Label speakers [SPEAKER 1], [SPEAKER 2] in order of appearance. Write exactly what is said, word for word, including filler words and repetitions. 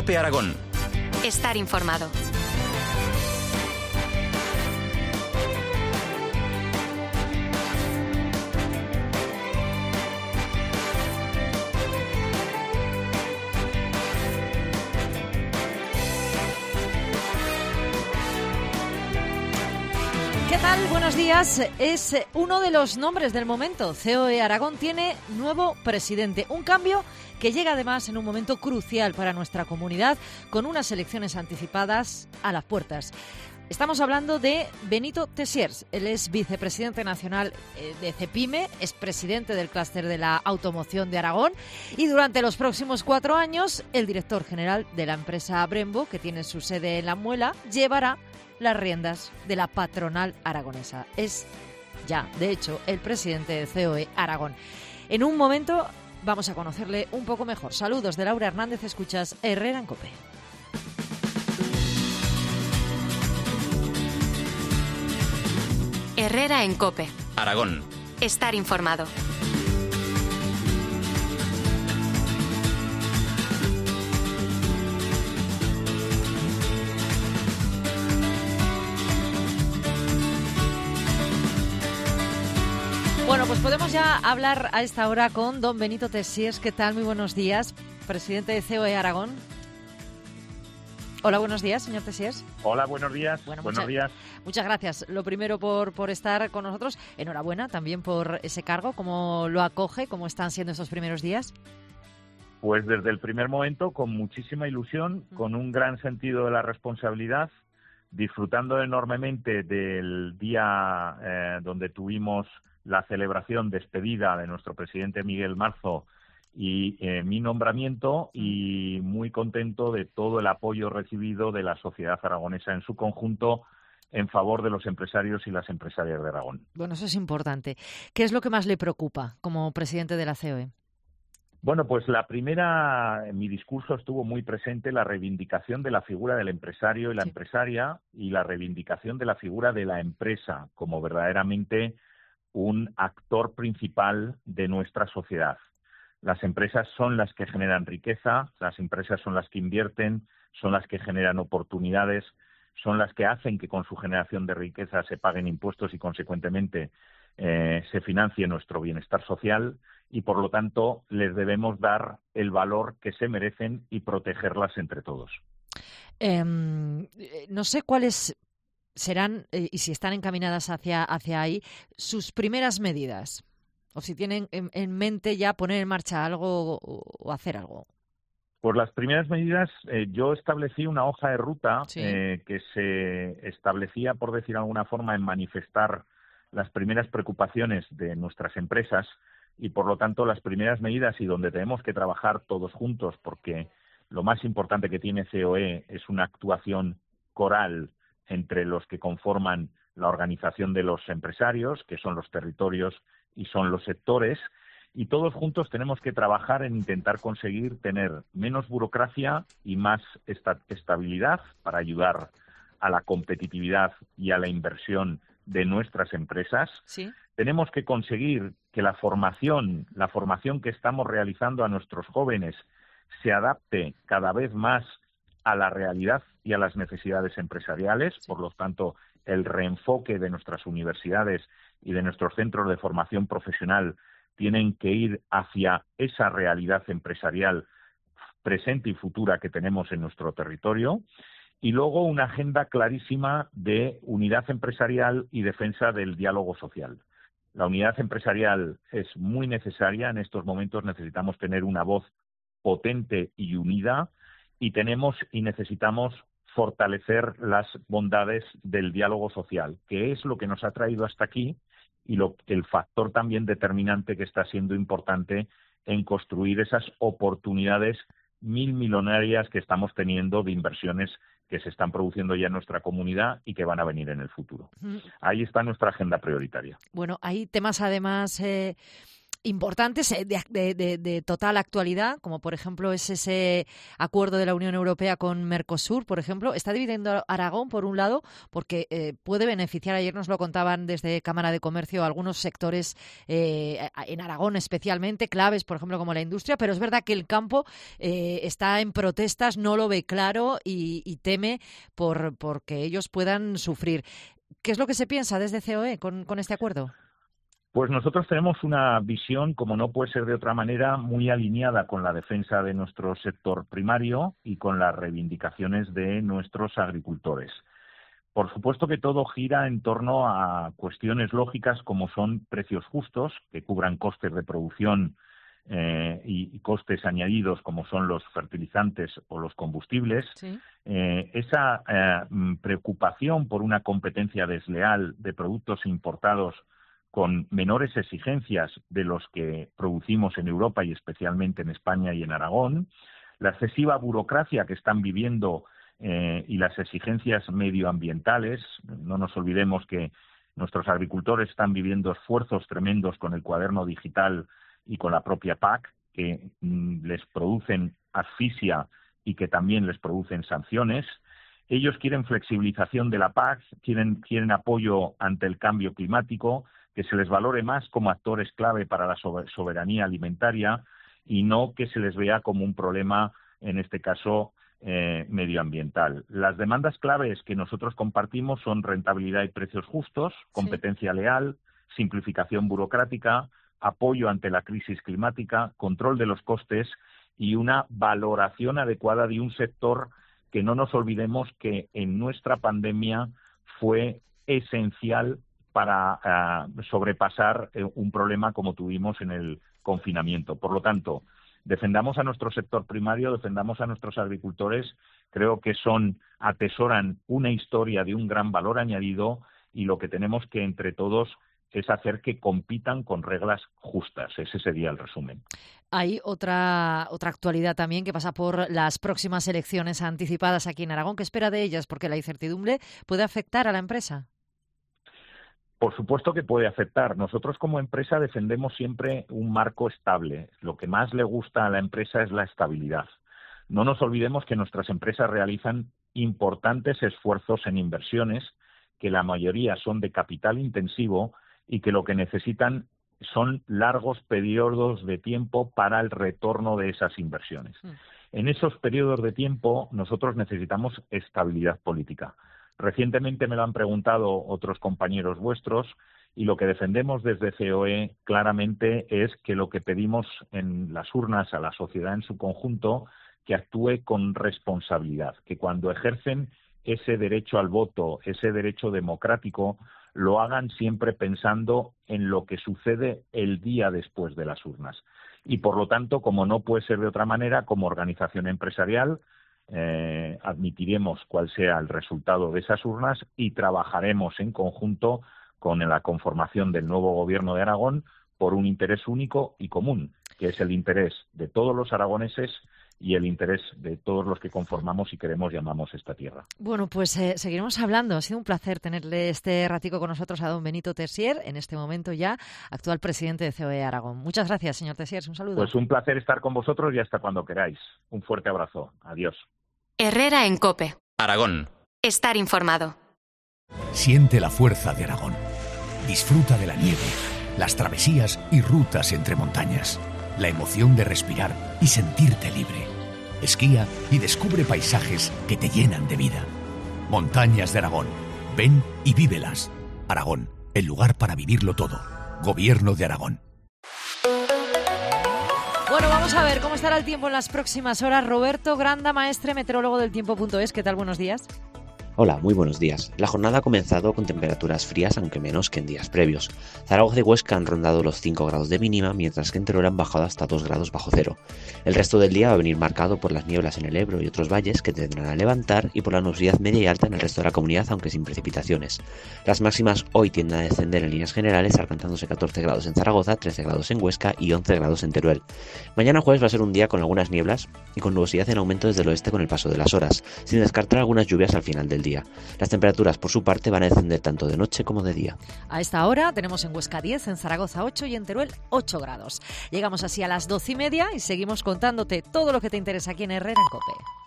[SPEAKER 1] COPE Aragón.
[SPEAKER 2] Estar informado.
[SPEAKER 3] ¿Qué tal? Buenos días. Es uno de los nombres del momento. C O E Aragón tiene nuevo presidente. Un cambio que llega además en un momento crucial para nuestra comunidad, con unas elecciones anticipadas a las puertas. Estamos hablando de Benito Tessiers. Él es vicepresidente nacional de CEPIME, es presidente del clúster de la automoción de Aragón y durante los próximos cuatro años el director general de la empresa Brembo, que tiene su sede en La Muela, llevará las riendas de la patronal aragonesa. Es ya, de hecho, el presidente de C O E Aragón. En un momento vamos a conocerle un poco mejor. Saludos de Laura Hernández, escuchas Herrera en COPE.
[SPEAKER 2] Herrera en COPE.
[SPEAKER 1] Aragón.
[SPEAKER 2] Estar informado.
[SPEAKER 3] Bueno, pues podemos ya hablar a esta hora con don Benito Tessiers. ¿Qué tal? Muy buenos días, presidente de C O E Aragón. Hola, buenos días, señor Tessiers.
[SPEAKER 4] Hola, buenos días.
[SPEAKER 3] Bueno,
[SPEAKER 4] buenos
[SPEAKER 3] muchas,
[SPEAKER 4] días.
[SPEAKER 3] Muchas gracias. Lo primero por, por estar con nosotros. Enhorabuena también por ese cargo. ¿Cómo lo acoge? ¿Cómo están siendo estos primeros días?
[SPEAKER 4] Pues desde el primer momento, con muchísima ilusión, con un gran sentido de la responsabilidad, disfrutando enormemente del día eh, donde tuvimos la celebración despedida de nuestro presidente Miguel Marzo y eh, mi nombramiento, y muy contento de todo el apoyo recibido de la sociedad aragonesa en su conjunto en favor de los empresarios y las empresarias de Aragón.
[SPEAKER 3] Bueno, eso es importante. ¿Qué es lo que más le preocupa como presidente de la C O E?
[SPEAKER 4] Bueno, pues la primera, en mi discurso estuvo muy presente la reivindicación de la figura del empresario y la
[SPEAKER 3] Sí.
[SPEAKER 4] empresaria, y la reivindicación de la figura de la empresa como verdaderamente un actor principal de nuestra sociedad. Las empresas son las que generan riqueza, las empresas son las que invierten, son las que generan oportunidades, son las que hacen que con su generación de riqueza se paguen impuestos y, consecuentemente, eh, se financie nuestro bienestar social, y, por lo tanto, les debemos dar el valor que se merecen y protegerlas entre todos.
[SPEAKER 3] Eh, no sé cuáles serán, eh, y si están encaminadas hacia, hacia ahí, sus primeras medidas, o si tienen en, en mente ya poner en marcha algo o, o hacer algo.
[SPEAKER 4] Pues las primeras medidas, eh, yo establecí una hoja de ruta
[SPEAKER 3] Sí.
[SPEAKER 4] eh, que se establecía, por decir de alguna forma, en manifestar las primeras preocupaciones de nuestras empresas y, por lo tanto, las primeras medidas, y donde tenemos que trabajar todos juntos, porque lo más importante que tiene C O E es una actuación coral entre los que conforman la organización de los empresarios, que son los territorios y son los sectores, y todos juntos tenemos que trabajar en intentar conseguir tener menos burocracia y más esta- estabilidad para ayudar a la competitividad y a la inversión de nuestras empresas.
[SPEAKER 3] Sí.
[SPEAKER 4] Tenemos que conseguir que la formación, la formación que estamos realizando a nuestros jóvenes se adapte cada vez más a la realidad y a las necesidades empresariales.
[SPEAKER 3] Sí.
[SPEAKER 4] Por lo tanto, el reenfoque de nuestras universidades y de nuestros centros de formación profesional tienen que ir hacia esa realidad empresarial presente y futura que tenemos en nuestro territorio. Y luego una agenda clarísima de unidad empresarial y defensa del diálogo social. La unidad empresarial es muy necesaria. En estos momentos necesitamos tener una voz potente y unida, y tenemos y necesitamos fortalecer las bondades del diálogo social, que es lo que nos ha traído hasta aquí y lo, el factor también determinante que está siendo importante en construir esas oportunidades mil millonarias que estamos teniendo de inversiones que se están produciendo ya en nuestra comunidad y que van a venir en el futuro. Ahí está nuestra agenda prioritaria.
[SPEAKER 3] Bueno, hay temas además eh, importantes de, de, de, de total actualidad, como por ejemplo es ese acuerdo de la Unión Europea con Mercosur, por ejemplo. Está dividiendo Aragón, por un lado, porque eh, puede beneficiar, ayer nos lo contaban desde Cámara de Comercio, algunos sectores eh, en Aragón especialmente, claves, por ejemplo, como la industria, pero es verdad que el campo eh, está en protestas, no lo ve claro y, y teme por, por que ellos puedan sufrir. ¿Qué es lo que se piensa desde C O E con, con este acuerdo?
[SPEAKER 4] Pues nosotros tenemos una visión, como no puede ser de otra manera, muy alineada con la defensa de nuestro sector primario y con las reivindicaciones de nuestros agricultores. Por supuesto que todo gira en torno a cuestiones lógicas como son precios justos, que cubran costes de producción eh, y, y costes añadidos como son los fertilizantes o los combustibles.
[SPEAKER 3] Sí.
[SPEAKER 4] Eh, esa eh, preocupación por una competencia desleal de productos importados con menores exigencias de los que producimos en Europa y especialmente en España y en Aragón, la excesiva burocracia que están viviendo eh, y las exigencias medioambientales. No nos olvidemos que nuestros agricultores están viviendo esfuerzos tremendos con el cuaderno digital y con la propia P A C, que mm, les producen asfixia y que también les producen sanciones. Ellos quieren flexibilización de la P A C, quieren, quieren apoyo ante el cambio climático, que se les valore más como actores clave para la soberanía alimentaria y no que se les vea como un problema, en este caso, eh, medioambiental. Las demandas claves que nosotros compartimos son rentabilidad y precios justos, competencia sí. leal, simplificación burocrática, apoyo ante la crisis climática, control de los costes y una valoración adecuada de un sector que no nos olvidemos que en nuestra pandemia fue esencial para uh, sobrepasar eh, un problema como tuvimos en el confinamiento. Por lo tanto, defendamos a nuestro sector primario, defendamos a nuestros agricultores. Creo que son atesoran una historia de un gran valor añadido y lo que tenemos que entre todos es hacer que compitan con reglas justas. Ese sería el resumen.
[SPEAKER 3] Hay otra otra actualidad también que pasa por las próximas elecciones anticipadas aquí en Aragón. ¿Qué espera de ellas? Porque la incertidumbre puede afectar a la empresa.
[SPEAKER 4] Por supuesto que puede afectar. Nosotros como empresa defendemos siempre un marco estable. Lo que más le gusta a la empresa es la estabilidad. No nos olvidemos que nuestras empresas realizan importantes esfuerzos en inversiones, que la mayoría son de capital intensivo y que lo que necesitan son largos periodos de tiempo para el retorno de esas inversiones. Mm. En esos periodos de tiempo nosotros necesitamos estabilidad política. Recientemente me lo han preguntado otros compañeros vuestros y lo que defendemos desde C O E claramente es que lo que pedimos en las urnas a la sociedad en su conjunto, que actúe con responsabilidad, que cuando ejercen ese derecho al voto, ese derecho democrático, lo hagan siempre pensando en lo que sucede el día después de las urnas. Y por lo tanto, como no puede ser de otra manera, como organización empresarial, eh, admitiremos cuál sea el resultado de esas urnas y trabajaremos en conjunto con la conformación del nuevo Gobierno de Aragón por un interés único y común, que es el interés de todos los aragoneses y el interés de todos los que conformamos y queremos llamamos esta tierra.
[SPEAKER 3] Bueno, pues eh, seguiremos hablando. Ha sido un placer tenerle este ratico con nosotros a don Benito Tessier, en este momento ya actual presidente de C O E Aragón. Muchas gracias, señor Tessier. Un saludo.
[SPEAKER 4] Pues un placer estar con vosotros y hasta cuando queráis. Un fuerte abrazo. Adiós.
[SPEAKER 2] Herrera en COPE.
[SPEAKER 1] Aragón.
[SPEAKER 2] Estar informado.
[SPEAKER 5] Siente la fuerza de Aragón. Disfruta de la nieve, las travesías y rutas entre montañas. La emoción de respirar y sentirte libre. Esquía y descubre paisajes que te llenan de vida. Montañas de Aragón. Ven y vívelas. Aragón, el lugar para vivirlo todo. Gobierno de Aragón.
[SPEAKER 3] Bueno, vamos a ver cómo estará el tiempo en las próximas horas. Roberto Granda, maestre meteorólogo del tiempo punto es. ¿Qué tal? Buenos días.
[SPEAKER 6] Hola, muy buenos días. La jornada ha comenzado con temperaturas frías, aunque menos que en días previos. Zaragoza y Huesca han rondado los cinco grados de mínima, mientras que en Teruel han bajado hasta dos grados bajo cero. El resto del día va a venir marcado por las nieblas en el Ebro y otros valles que tendrán a levantar y por la nubosidad media y alta en el resto de la comunidad, aunque sin precipitaciones. Las máximas hoy tienden a descender en líneas generales, alcanzándose catorce grados en Zaragoza, trece grados en Huesca y once grados en Teruel. Mañana jueves va a ser un día con algunas nieblas y con nubosidad en aumento desde el oeste con el paso de las horas, sin descartar algunas lluvias al final del del día. Las temperaturas, por su parte, van a descender tanto de noche como de día.
[SPEAKER 3] A esta hora tenemos en Huesca diez, en Zaragoza ocho y en Teruel ocho grados. Llegamos así a las doce y media y seguimos contándote todo lo que te interesa aquí en Herrera en COPE.